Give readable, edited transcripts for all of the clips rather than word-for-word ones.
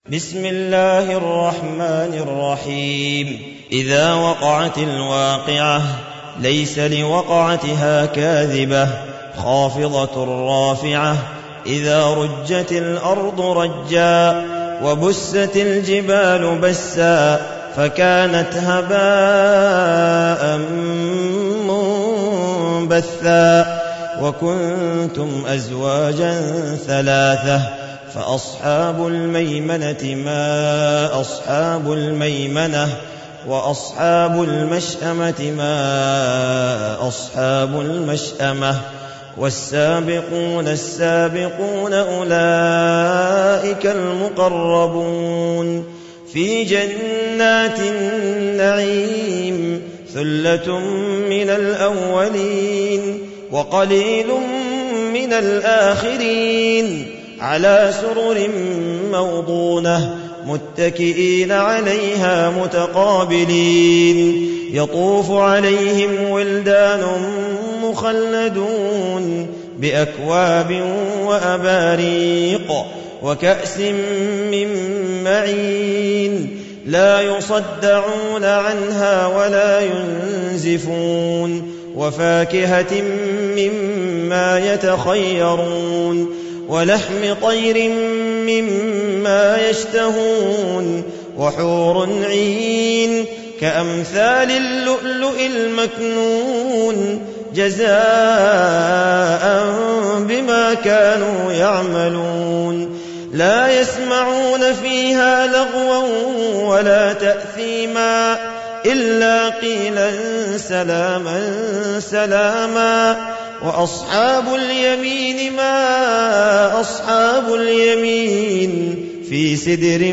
بسم الله الرحمن الرحيم. إذا وقعت الواقعة ليس لوقعتها كاذبة خافضة رافعة إذا رجت الأرض رجا وبست الجبال بسا فكانت هباء منبثا وكنتم أزواجا ثلاثة فأصحاب الميمنة ما أصحاب الميمنة وأصحاب المشأمة ما أصحاب المشأمة والسابقون السابقون أولئك المقربون في جنات النعيم ثلة من الأولين وقليل من الآخرين على سرر موضونة متكئين عليها متقابلين يطوف عليهم ولدان مخلدون بأكواب وأباريق وكأس من معين لا يصدعون عنها ولا ينزفون وفاكهة مما يتخيرون ولحم طير مما يشتهون وحور عين كأمثال اللؤلؤ المكنون جزاء بما كانوا يعملون لا يسمعون فيها لغوا ولا تأثيما إلا قيلا سلاما سلاما وأصحاب اليمين ما أصحاب اليمين في سدر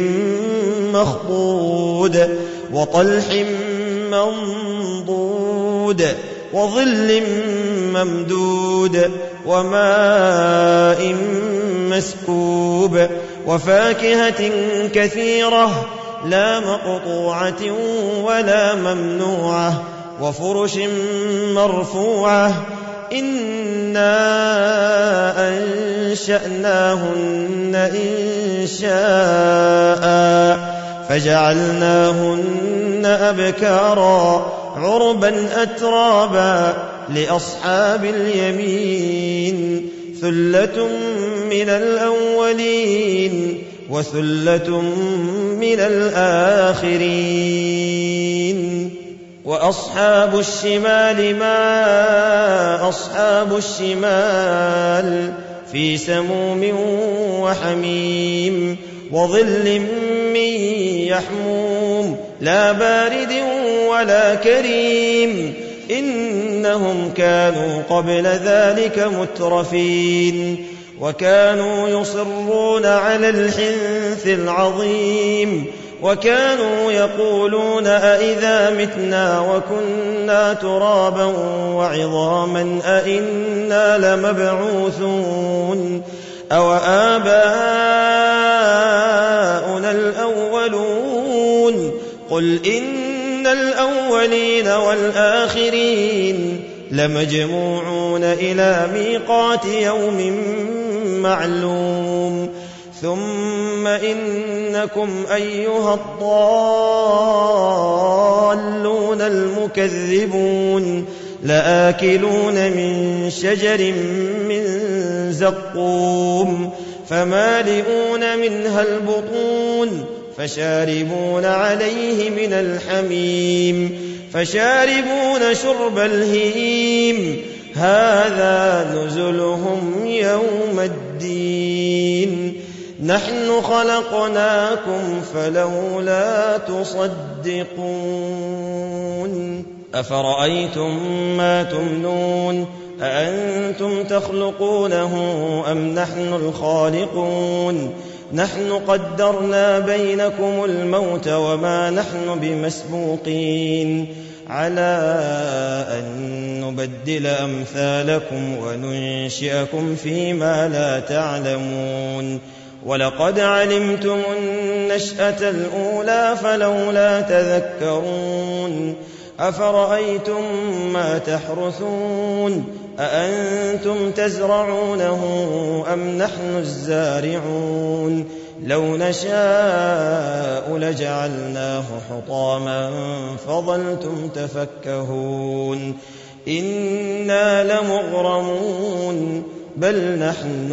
مخضود وطلح منضود وظل ممدود وماء مسكوب وفاكهة كثيرة لا مقطوعة ولا ممنوعة وفرش مرفوعة إنا أنشأناهن إنشاء فجعلناهن أبكارا عربا أترابا لأصحاب اليمين ثلة من الأولين وثلة من الآخرين وأصحاب الشمال ما أصحاب الشمال في سموم وحميم وظل من يحموم لا بارد ولا كريم إنهم كانوا قبل ذلك مترفين وكانوا يصرون على الحنث العظيم وكانوا يقولون أئذا متنا وكنا ترابا وعظاما أئنا لمبعوثون أو آباؤنا الأولون قل إن الأولين والآخرين لمجموعون إلى ميقات يوم معلوم ثم إنكم أيها الضالون المكذبون لآكلون من شجر من زقوم فمالئون منها البطون فشاربون عليه من الحميم فشاربون شرب الهيم هذا نزلهم يوم الدين نحن خلقناكم فلولا تصدقون أفرأيتم ما تمنون أأنتم تخلقونه أم نحن الخالقون نحن قدرنا بينكم الموت وما نحن بمسبوقين على أن نبدل أمثالكم وننشئكم فيما لا تعلمون ولقد علمتم النشأة الأولى فلولا تذكرون أفرأيتم ما تحرثون أأنتم تزرعونه أم نحن الزارعون لو نشاء لجعلناه حطاما فظلتم تفكهون إنا لمغرمون بل نحن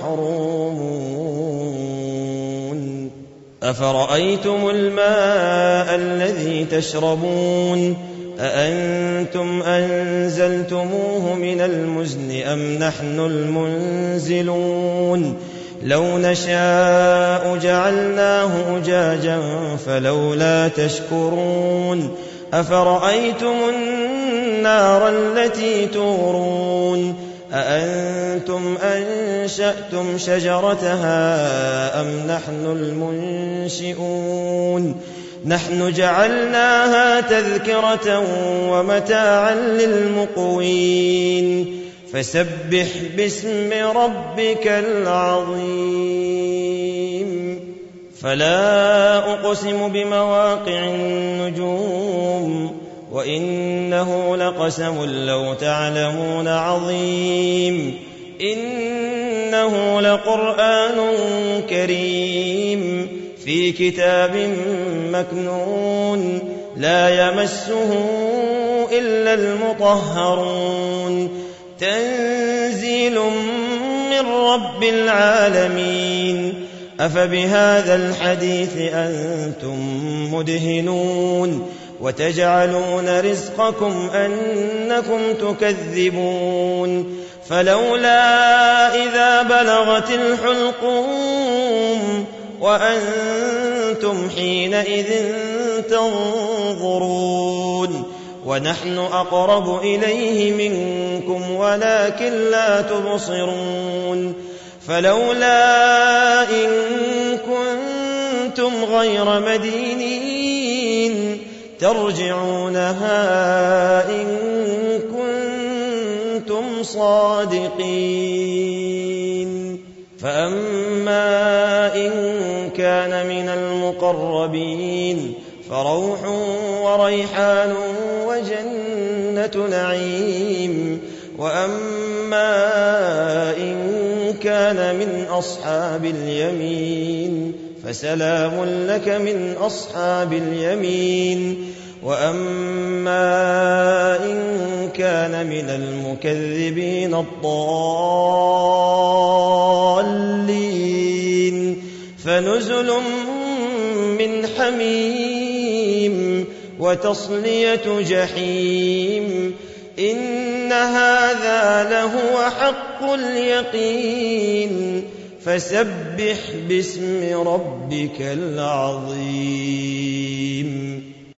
محرومون أفرأيتم الماء الذي تشربون أأنتم أنزلتموه من المزن أم نحن المنزلون لو نشاء جعلناه أجاجا فلولا تشكرون أفرأيتم النار التي تورون أأنتم أنشأتم شجرتها أم نحن المنشئون نحن جعلناها تذكرة ومتاعا للمقوين فسبح باسم ربك العظيم فلا أقسم بمواقع النجوم وإنه لقسم لو تعلمون عظيم إنه لقرآن كريم في كتاب مكنون لا يمسه إلا المطهرون تنزيل من رب العالمين أفبهذا الحديث أنتم مدهنون وتجعلون رزقكم أنكم تكذبون فلولا إذا بلغت الحلقوم وأنتم حينئذ تنظرون ونحن أقرب إليه منكم ولكن لا تبصرون فلولا إن كنتم غير مدينين ترجعونها إن كنتم صادقين فأما إن كان من المقربين فروح وريحان وجنة نعيم وأما إن كان من أصحاب اليمين فسلام لك من أصحاب اليمين وأما إن كان من المكذبين الضالين فنزل من حميم وتصلية جحيم إن هذا لهو حق اليقين فسبح باسم ربك العظيم